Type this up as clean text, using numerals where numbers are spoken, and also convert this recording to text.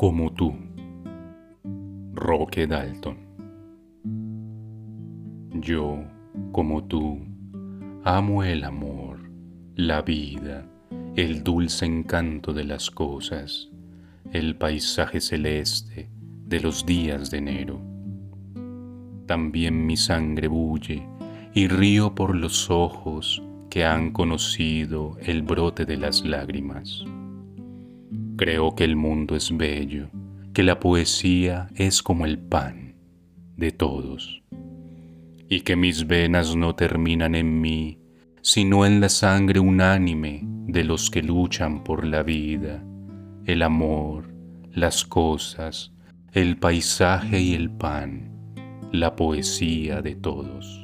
como tú, Roque Dalton. Yo, como tú, amo el amor, la vida, el dulce encanto de las cosas, el paisaje celeste de los días de enero. También mi sangre bulle y río por los ojos que han conocido el brote de las lágrimas. Creo que el mundo es bello, que la poesía es como el pan de todos, y que mis venas no terminan en mí, sino en la sangre unánime de los que luchan por la vida, el amor, las cosas, el paisaje y el pan, la poesía de todos.